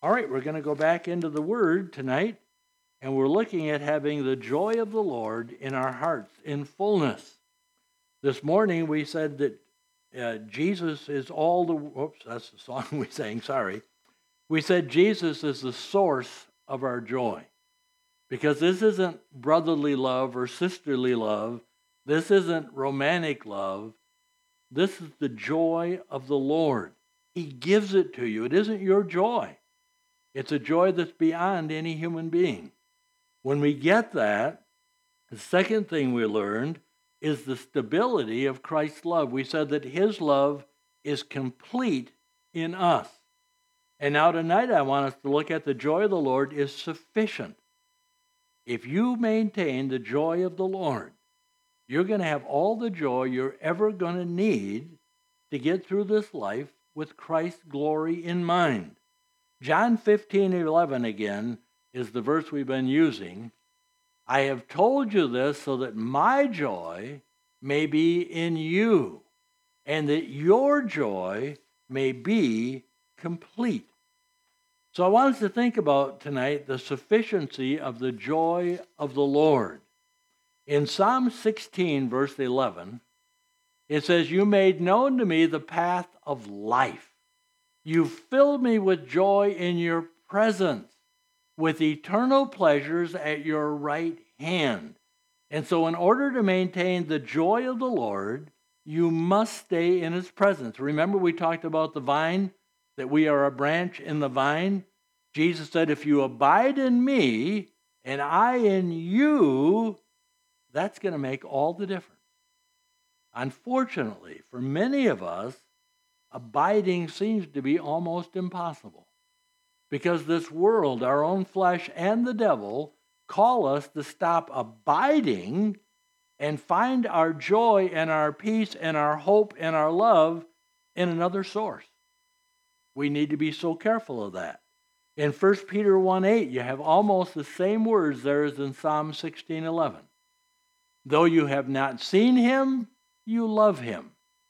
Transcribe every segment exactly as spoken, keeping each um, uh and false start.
All right, we're going to go back into the Word tonight, and we're looking at having the joy of the Lord in our hearts in fullness. This morning we said that uh, Jesus is all the... Whoops, that's the song we sang, sorry. We said Jesus is the source of our joy. Because this isn't brotherly love or sisterly love. This isn't romantic love. This is the joy of the Lord. He gives it to you. It isn't your joy. It's a joy that's beyond any human being. When we get that, the second thing we learned is the stability of Christ's love. We said that his love is complete in us. And now tonight I want us to look at the joy of the Lord is sufficient. If you maintain the joy of the Lord, you're going to have all the joy you're ever going to need to get through this life with Christ's glory in mind. John fifteen eleven again is the verse we've been using. I have told you this so that my joy may be in you, and that your joy may be complete. So I want us to think about tonight the sufficiency of the joy of the Lord. In Psalm sixteen, verse eleven, it says, you made known to me the path of life. You filled me with joy in your presence, with eternal pleasures at your right hand. And so in order to maintain the joy of the Lord, you must stay in his presence. Remember we talked about the vine, that we are a branch in the vine? Jesus said, if you abide in me and I in you, that's going to make all the difference. Unfortunately, for many of us, abiding seems to be almost impossible. Because this world, our own flesh, and the devil call us to stop abiding and find our joy and our peace and our hope and our love in another source. We need to be so careful of that. In First Peter one eight, you have almost the same words there as in Psalm sixteen eleven. Though you have not seen him, you love him.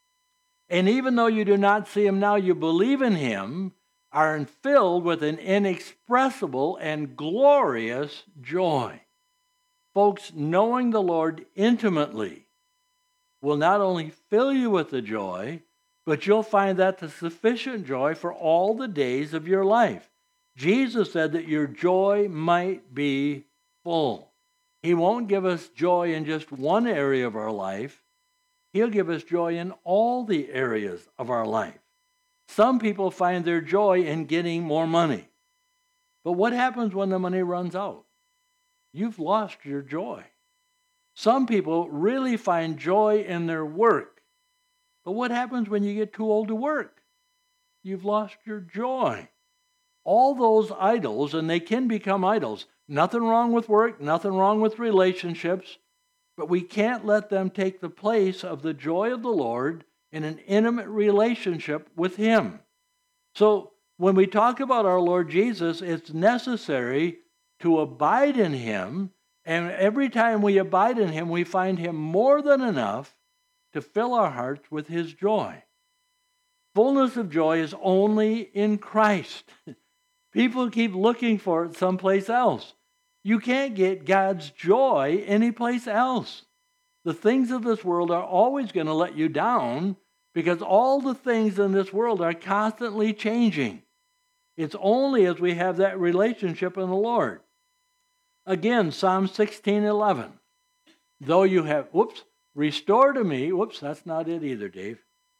And even though you do not see him now, you believe in him, are filled with an inexpressible and glorious joy. Folks, knowing the Lord intimately will not only fill you with the joy, but you'll find that the sufficient joy for all the days of your life. Jesus said that your joy might be full. He won't give us joy in just one area of our life. He'll give us joy in all the areas of our life. Some people find their joy in getting more money. But what happens when the money runs out? You've lost your joy. Some people really find joy in their work. But what happens when you get too old to work? You've lost your joy. All those idols, and they can become idols. Nothing wrong with work, nothing wrong with relationships, but we can't let them take the place of the joy of the Lord in an intimate relationship with him. So when we talk about our Lord Jesus, it's necessary to abide in him, and every time we abide in him, we find him more than enough to fill our hearts with his joy. Fullness of joy is only in Christ. People keep looking for it someplace else. You can't get God's joy anyplace else. The things of this world are always going to let you down because all the things in this world are constantly changing. It's only as we have that relationship in the Lord. Again, Psalm sixteen eleven. Though you have, whoops, restore to me, whoops, that's not it either, Dave.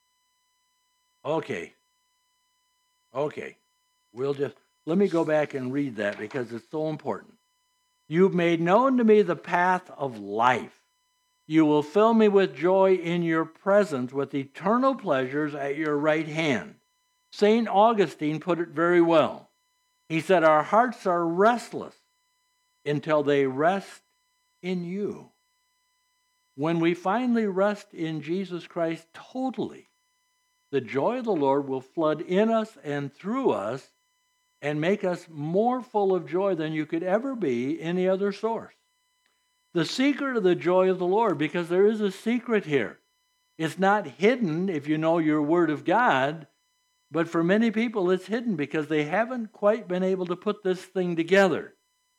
Okay. Okay. We'll just, let me go back and read that because it's so important. You've made known to me the path of life. You will fill me with joy in your presence, with eternal pleasures at your right hand. Saint Augustine put it very well. He said, our hearts are restless until they rest in you. When we finally rest in Jesus Christ totally, the joy of the Lord will flood in us and through us and make us more full of joy than you could ever be any other source. The secret of the joy of the Lord, because there is a secret here. It's not hidden if you know your Word of God. But for many people, it's hidden because they haven't quite been able to put this thing together.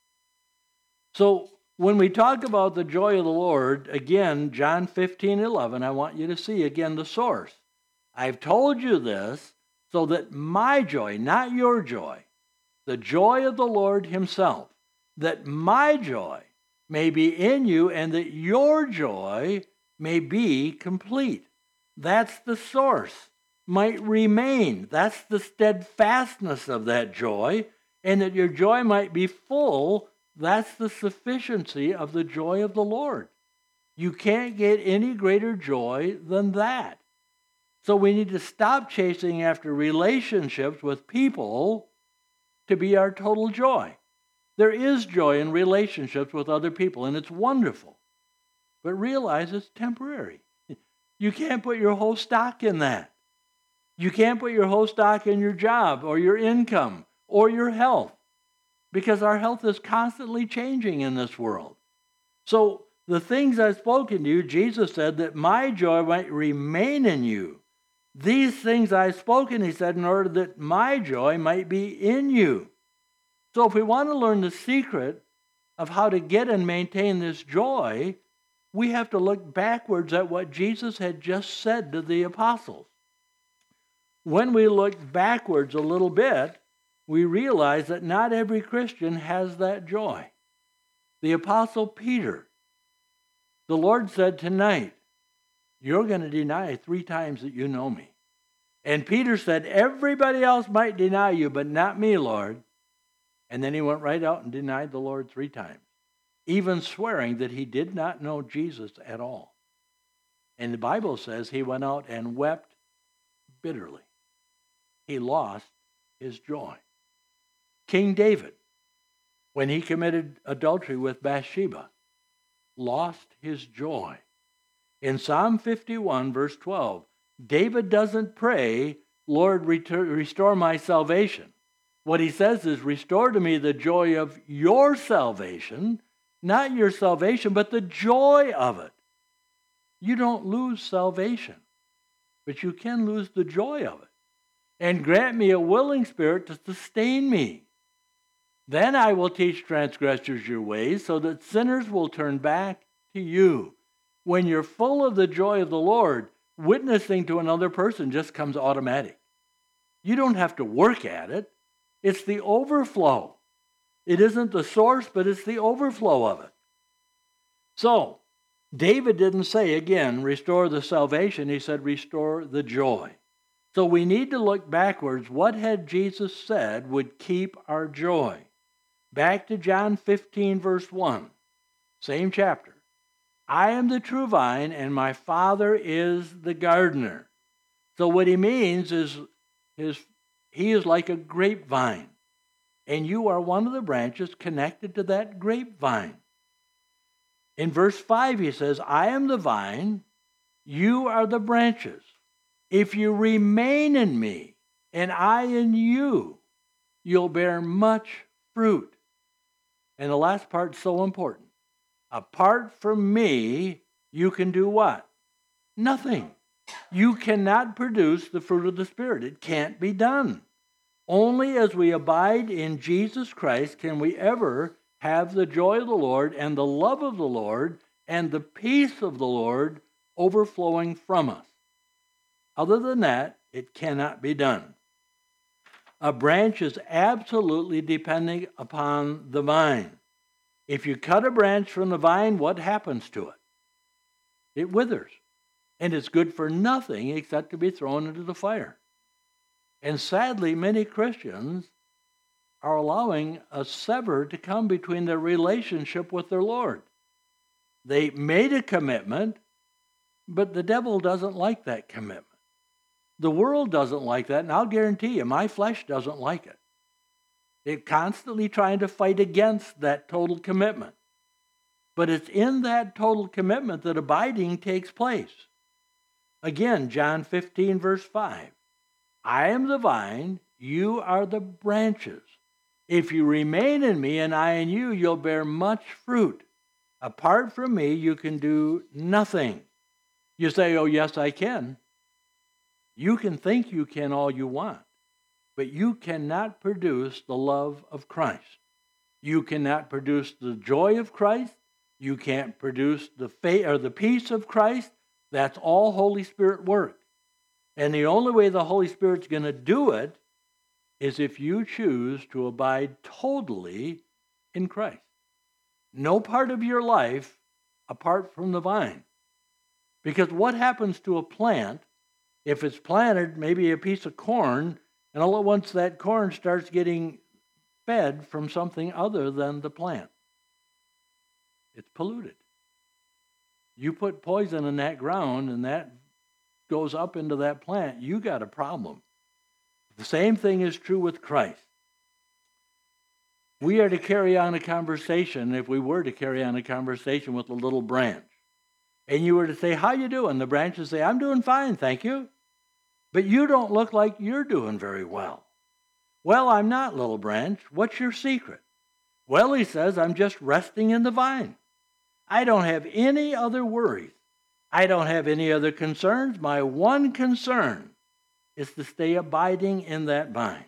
So when we talk about the joy of the Lord, again, John fifteen eleven, I want you to see again the source. I've told you this so that my joy, not your joy, the joy of the Lord himself, that my joy may be in you and that your joy may be complete. That's the source. Might remain. That's the steadfastness of that joy, and that your joy might be full. That's the sufficiency of the joy of the Lord. You can't get any greater joy than that. So we need to stop chasing after relationships with people to be our total joy. There is joy in relationships with other people, and it's wonderful. But realize it's temporary. You can't put your whole stock in that. You can't put your whole stock in your job or your income or your health, because our health is constantly changing in this world. So the things I've spoken to you, Jesus said that my joy might remain in you. These things I've spoken, he said, in order that my joy might be in you. So if we want to learn the secret of how to get and maintain this joy, we have to look backwards at what Jesus had just said to the apostles. When we look backwards a little bit, we realize that not every Christian has that joy. The Apostle Peter, the Lord said, tonight, you're going to deny three times that you know me. And Peter said, everybody else might deny you, but not me, Lord. And then he went right out and denied the Lord three times, even swearing that he did not know Jesus at all. And the Bible says he went out and wept bitterly. He lost his joy. King David, when he committed adultery with Bathsheba, lost his joy. In Psalm fifty-one, verse twelve, David doesn't pray, Lord, restore my salvation. What he says is, restore to me the joy of your salvation, not your salvation, but the joy of it. You don't lose salvation, but you can lose the joy of it. And grant me a willing spirit to sustain me. Then I will teach transgressors your ways, so that sinners will turn back to you. When you're full of the joy of the Lord, witnessing to another person just comes automatic. You don't have to work at it. It's the overflow. It isn't the source, but it's the overflow of it. So, David didn't say, again, restore the salvation. He said, restore the joy. So we need to look backwards. What had Jesus said would keep our joy? Back to John fifteen, verse one. Same chapter. I am the true vine, and my Father is the gardener. So what he means is his, he is like a grapevine, and you are one of the branches connected to that grapevine. In verse five, he says, I am the vine, you are the branches. If you remain in me, and I in you, you'll bear much fruit. And the last part is so important. Apart from me, you can do what? Nothing. You cannot produce the fruit of the Spirit. It can't be done. Only as we abide in Jesus Christ can we ever have the joy of the Lord and the love of the Lord and the peace of the Lord overflowing from us. Other than that, it cannot be done. A branch is absolutely depending upon the vine. If you cut a branch from the vine, what happens to it? It withers. And it's good for nothing except to be thrown into the fire. And sadly, many Christians are allowing a sever to come between their relationship with their Lord. They made a commitment, but the devil doesn't like that commitment. The world doesn't like that, and I'll guarantee you, my flesh doesn't like it. It's constantly trying to fight against that total commitment. But it's in that total commitment that abiding takes place. Again, John fifteen, verse five. I am the vine, you are the branches. If you remain in me and I in you, you'll bear much fruit. Apart from me, you can do nothing. You say, oh, yes, I can. You can think you can all you want, but you cannot produce the love of Christ. You cannot produce the joy of Christ. You can't produce the faith or the peace of Christ. That's all Holy Spirit work. And the only way the Holy Spirit's going to do it is if you choose to abide totally in Christ. No part of your life apart from the vine. Because what happens to a plant if it's planted, maybe a piece of corn, and all at once that corn starts getting fed from something other than the plant? It's polluted. You put poison in that ground and that goes up into that plant, you got a problem. The same thing is true with Christ. We are to carry on a conversation, if we were to carry on a conversation with a little branch, and you were to say, how you doing? The branch would say, I'm doing fine, thank you. But you don't look like you're doing very well. Well, I'm not, little branch. What's your secret? Well, he says, I'm just resting in the vine. I don't have any other worries. I don't have any other concerns. My one concern is to stay abiding in that vine.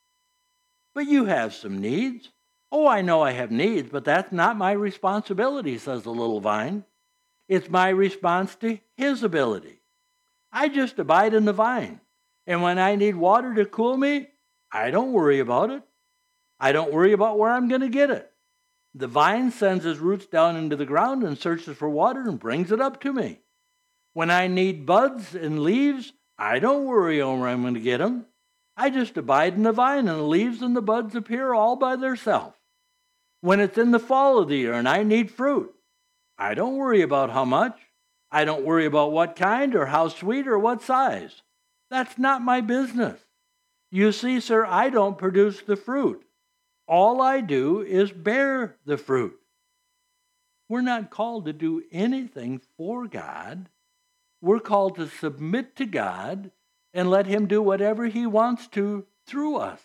But you have some needs. Oh, I know I have needs, but that's not my responsibility, says the little vine. It's my response to his ability. I just abide in the vine. And when I need water to cool me, I don't worry about it. I don't worry about where I'm going to get it. The vine sends his roots down into the ground and searches for water and brings it up to me. When I need buds and leaves, I don't worry on where I'm going to get them. I just abide in the vine, and the leaves and the buds appear all by themselves. When it's in the fall of the year and I need fruit, I don't worry about how much. I don't worry about what kind or how sweet or what size. That's not my business. You see, sir, I don't produce the fruit. All I do is bear the fruit. We're not called to do anything for God. We're called to submit to God and let him do whatever he wants to through us.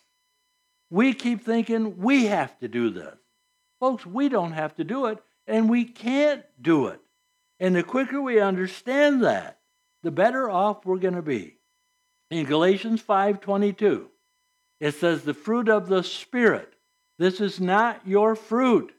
We keep thinking we have to do this. Folks, we don't have to do it, and we can't do it. And the quicker we understand that, the better off we're going to be. In Galatians five twenty-two, it says, the fruit of the Spirit. This is not your fruit.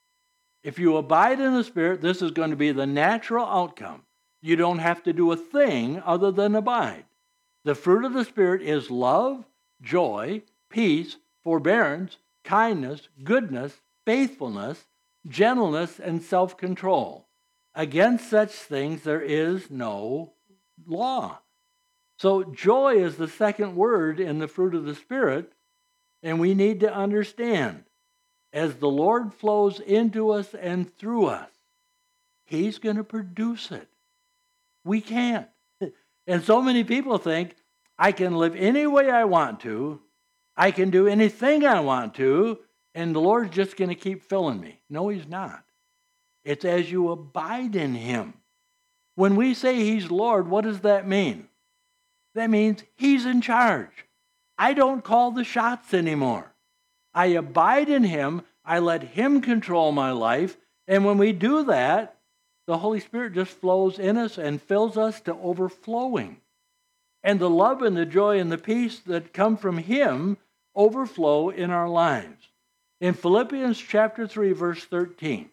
If you abide in the Spirit, this is going to be the natural outcome. You don't have to do a thing other than abide. The fruit of the Spirit is love, joy, peace, forbearance, kindness, goodness, faithfulness, gentleness, and self-control. Against such things there is no law. So joy is the second word in the fruit of the Spirit, and we need to understand, as the Lord flows into us and through us, he's going to produce it. We can't. And so many people think, I can live any way I want to, I can do anything I want to, and the Lord's just going to keep filling me. No, he's not. It's as you abide in him. When we say he's Lord, what does that mean? That means he's in charge. I don't call the shots anymore. I abide in him. I let him control my life. And when we do that, the Holy Spirit just flows in us and fills us to overflowing. And the love and the joy and the peace that come from him overflow in our lives. In Philippians chapter three, verse thirteen,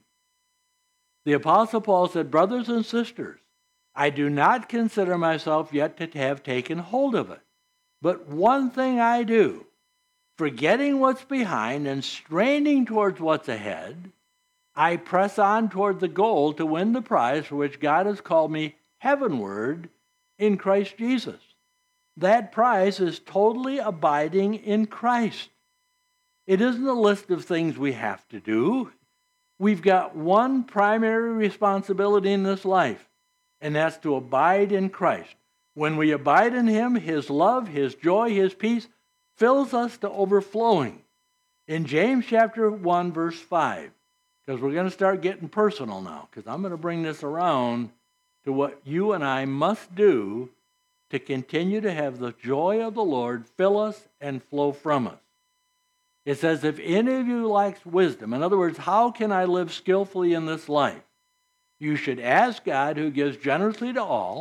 the Apostle Paul said, brothers and sisters, I do not consider myself yet to have taken hold of it. But one thing I do, forgetting what's behind and straining towards what's ahead, I press on toward the goal to win the prize for which God has called me heavenward in Christ Jesus. That prize is totally abiding in Christ. It isn't a list of things we have to do. We've got one primary responsibility in this life, and that's to abide in Christ. When we abide in him, his love, his joy, his peace fills us to overflowing. In James chapter one, verse five, because we're going to start getting personal now, because I'm going to bring this around to what you and I must do to continue to have the joy of the Lord fill us and flow from us. It says, if any of you lacks wisdom, in other words, how can I live skillfully in this life? You should ask God, who gives generously to all,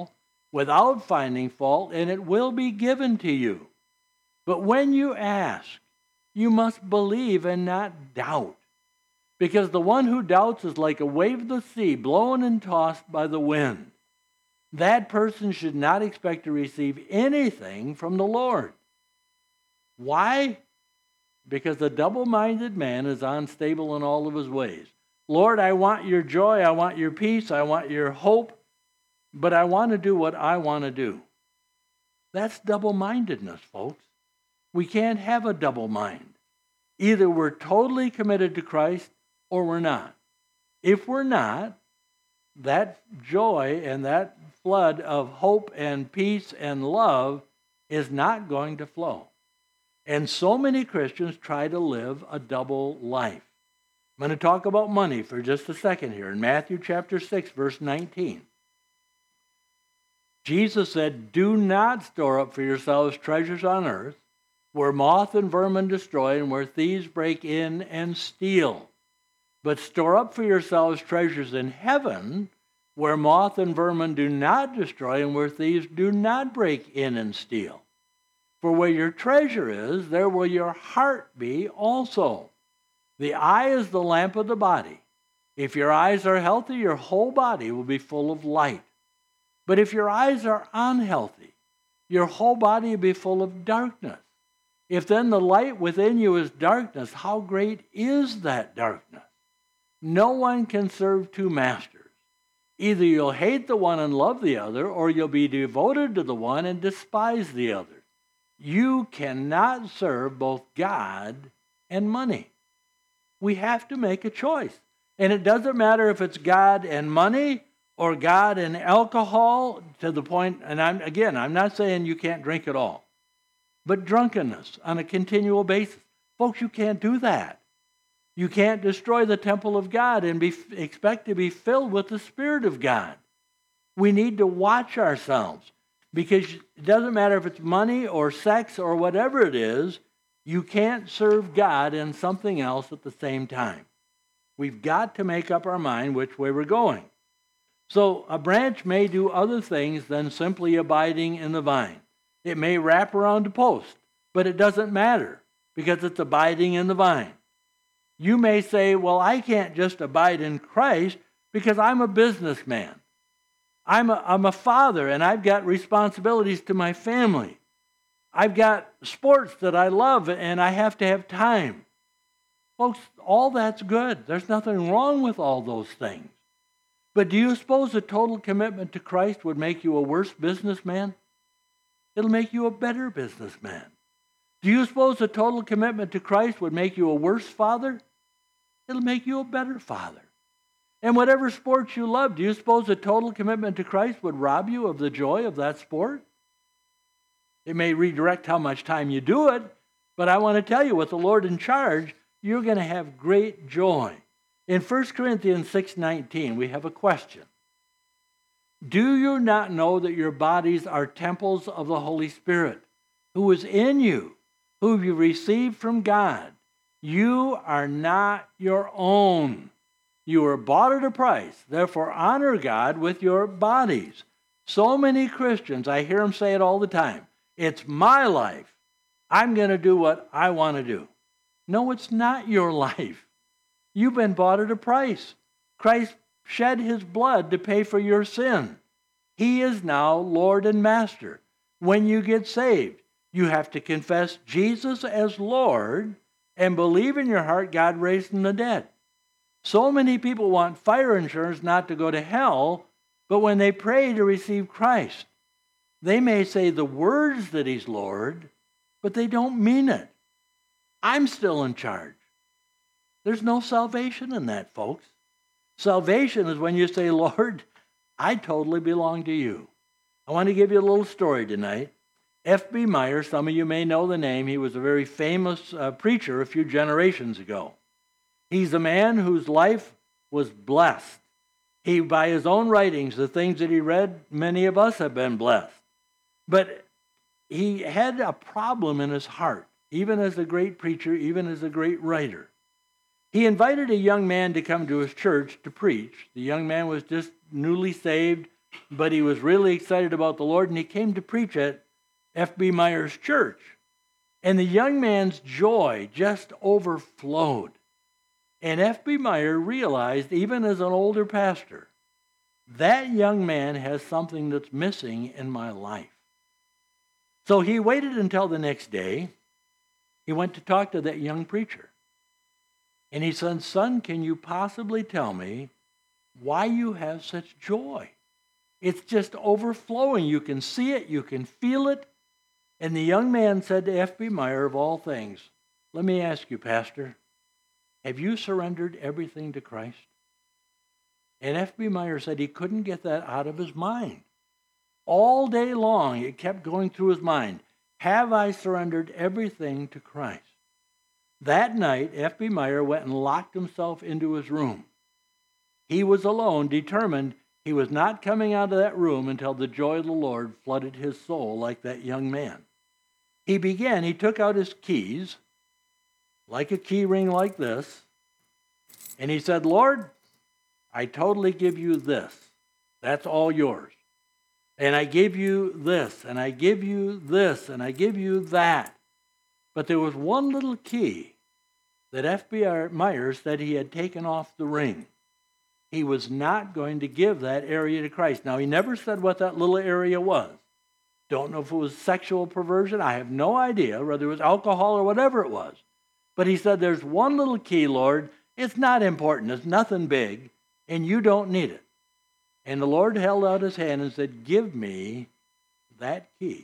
without finding fault, and it will be given to you. But when you ask, you must believe and not doubt. Because the one who doubts is like a wave of the sea blown and tossed by the wind. That person should not expect to receive anything from the Lord. Why? Because the double-minded man is unstable in all of his ways. Lord, I want your joy, I want your peace, I want your hope, but I want to do what I want to do. That's double-mindedness, folks. We can't have a double mind. Either we're totally committed to Christ or we're not. If we're not, that joy and that flood of hope and peace and love is not going to flow. And so many Christians try to live a double life. I'm going to talk about money for just a second here. In Matthew chapter six, verse nineteen. Jesus said, "Do not store up for yourselves treasures on earth, where moth and vermin destroy and where thieves break in and steal. But store up for yourselves treasures in heaven, where moth and vermin do not destroy and where thieves do not break in and steal. For where your treasure is, there will your heart be also. The eye is the lamp of the body. If your eyes are healthy, your whole body will be full of light. But if your eyes are unhealthy, your whole body will be full of darkness. If then the light within you is darkness, how great is that darkness? No one can serve two masters. Either you'll hate the one and love the other, or you'll be devoted to the one and despise the other. You cannot serve both God and money." We have to make a choice. And it doesn't matter if it's God and money or God and alcohol, to the point, and I'm again, I'm not saying you can't drink at all, but drunkenness on a continual basis. Folks, you can't do that. You can't destroy the temple of God and be, expect to be filled with the Spirit of God. We need to watch ourselves, because it doesn't matter if it's money or sex or whatever it is, you can't serve God and something else at the same time. We've got to make up our mind which way we're going. So a branch may do other things than simply abiding in the vine. It may wrap around a post, but it doesn't matter because it's abiding in the vine. You may say, well, I can't just abide in Christ because I'm a businessman. I'm a, I'm a father and I've got responsibilities to my family. I've got sports that I love and I have to have time. Folks, all that's good. There's nothing wrong with all those things. But do you suppose a total commitment to Christ would make you a worse businessman? It'll make you a better businessman. Do you suppose a total commitment to Christ would make you a worse father? It'll make you a better father. And whatever sports you love, do you suppose a total commitment to Christ would rob you of the joy of that sport? It may redirect how much time you do it, but I want to tell you, with the Lord in charge, you're going to have great joy. In First Corinthians six nineteen, we have a question. Do you not know that your bodies are temples of the Holy Spirit, who is in you, whom you received from God? You are not your own. You were bought at a price. Therefore, honor God with your bodies. So many Christians, I hear them say it all the time, it's my life. I'm going to do what I want to do. No, it's not your life. You've been bought at a price. Christ shed his blood to pay for your sin. He is now Lord and Master. When you get saved, you have to confess Jesus as Lord and believe in your heart God raised from the dead. So many people want fire insurance not to go to hell, but when they pray to receive Christ, they may say the words that he's Lord, but they don't mean it. I'm still in charge. There's no salvation in that, folks. Salvation is when you say, Lord, I totally belong to you. I want to give you a little story tonight. F B Meyer, some of you may know the name. He was a very famous uh, preacher a few generations ago. He's a man whose life was blessed. He, by his own writings, the things that he read, many of us have been blessed. But he had a problem in his heart, even as a great preacher, even as a great writer. He invited a young man to come to his church to preach. The young man was just newly saved, but he was really excited about the Lord, and he came to preach at F B Meyer's church. And the young man's joy just overflowed. And F B Meyer realized, even as an older pastor, that young man has something that's missing in my life. So he waited until the next day. He went to talk to that young preacher. And he said, "Son, can you possibly tell me why you have such joy? It's just overflowing. You can see it. You can feel it." And the young man said to F B Meyer, of all things, "Let me ask you, Pastor, have you surrendered everything to Christ?" And F B Meyer said he couldn't get that out of his mind. All day long, it kept going through his mind. Have I surrendered everything to Christ? That night, F B Meyer went and locked himself into his room. He was alone, determined he was not coming out of that room until the joy of the Lord flooded his soul like that young man. He began, he took out his keys, like a key ring like this, and he said, "Lord, I totally give you this. That's all yours. And I give you this, and I give you this, and I give you that." But there was one little key that F B Meyer said he had taken off the ring. He was not going to give that area to Christ. Now, he never said what that little area was. Don't know if it was sexual perversion. I have no idea, whether it was alcohol or whatever it was. But he said, "There's one little key, Lord. It's not important. It's nothing big, and you don't need it." And the Lord held out his hand and said, "Give me that key."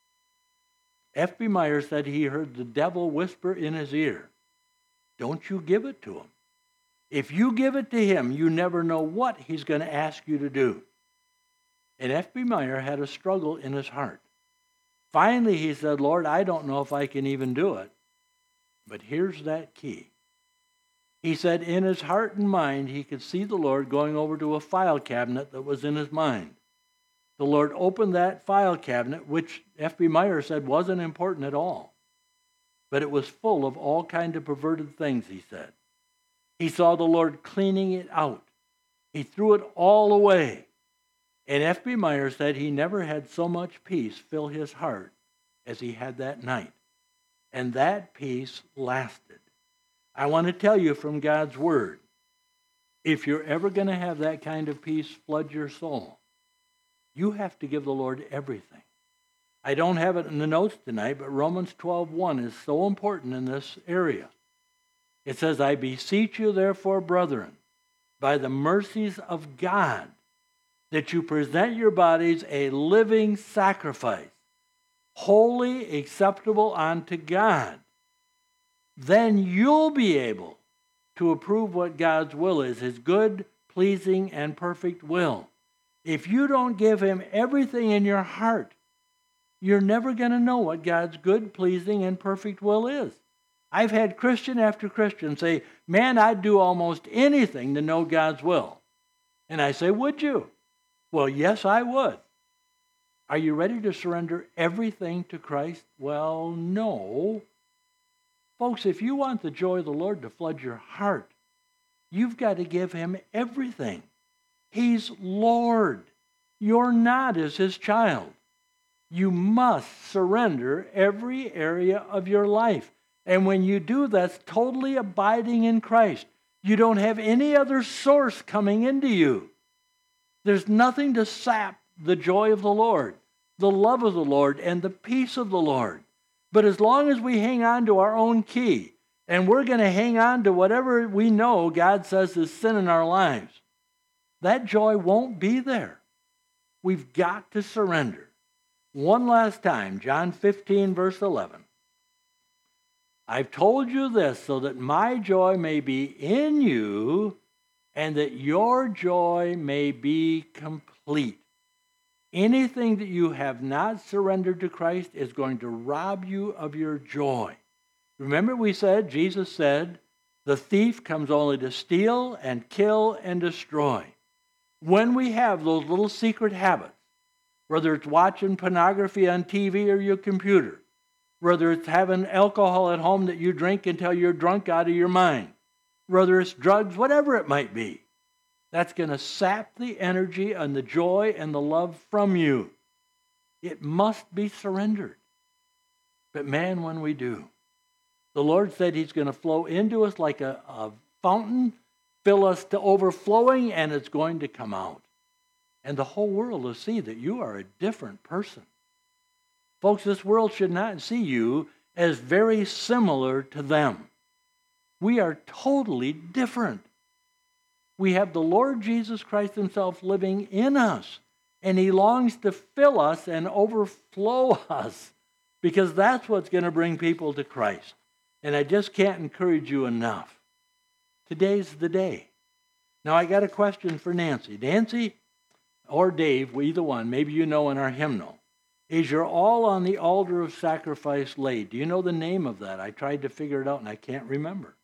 F B Meyer said he heard the devil whisper in his ear, "Don't you give it to him. If you give it to him, you never know what he's going to ask you to do." And F B Meyer had a struggle in his heart. Finally, he said, "Lord, I don't know if I can even do it, but here's that key." He said in his heart and mind, he could see the Lord going over to a file cabinet that was in his mind. The Lord opened that file cabinet, which F B Meyer said wasn't important at all, but it was full of all kinds of perverted things, he said. He saw the Lord cleaning it out. He threw it all away. And F B Meyer said he never had so much peace fill his heart as he had that night. And that peace lasted. I want to tell you from God's Word, if you're ever going to have that kind of peace flood your soul, you have to give the Lord everything. I don't have it in the notes tonight, but Romans twelve one is so important in this area. It says, "I beseech you, therefore, brethren, by the mercies of God, that you present your bodies a living sacrifice, holy, acceptable unto God. Then you'll be able to approve what God's will is, his good, pleasing, and perfect will." If you don't give him everything in your heart, you're never going to know what God's good, pleasing, and perfect will is. I've had Christian after Christian say, "Man, I'd do almost anything to know God's will." And I say, "Would you?" "Well, yes, I would." Are you ready to surrender everything to Christ? Well, no. Folks, if you want the joy of the Lord to flood your heart, you've got to give him everything. He's Lord. You're not as his child. You must surrender every area of your life. And when you do, that's totally abiding in Christ. You don't have any other source coming into you. There's nothing to sap the joy of the Lord, the love of the Lord, and the peace of the Lord. But as long as we hang on to our own key, and we're going to hang on to whatever we know God says is sin in our lives, that joy won't be there. We've got to surrender. One last time, John fifteen, verse eleven. "I've told you this so that my joy may be in you and that your joy may be complete." Anything that you have not surrendered to Christ is going to rob you of your joy. Remember we said, Jesus said, the thief comes only to steal and kill and destroy. When we have those little secret habits, whether it's watching pornography on T V or your computer, whether it's having alcohol at home that you drink until you're drunk out of your mind, whether it's drugs, whatever it might be, That's going to sap the energy and the joy and the love from you. It must be surrendered. But man, when we do, the Lord said he's going to flow into us like a, a fountain, fill us to overflowing, and it's going to come out. And the whole world will see that you are a different person. Folks, this world should not see you as very similar to them. We are totally different. We have the Lord Jesus Christ himself living in us, and he longs to fill us and overflow us, because that's what's going to bring people to Christ. And I just can't encourage you enough. Today's the day. Now, I got a question for Nancy. Nancy or Dave, either one, maybe you know in our hymnal, is your all on the altar of sacrifice laid? Do you know the name of that? I tried to figure it out and I can't remember.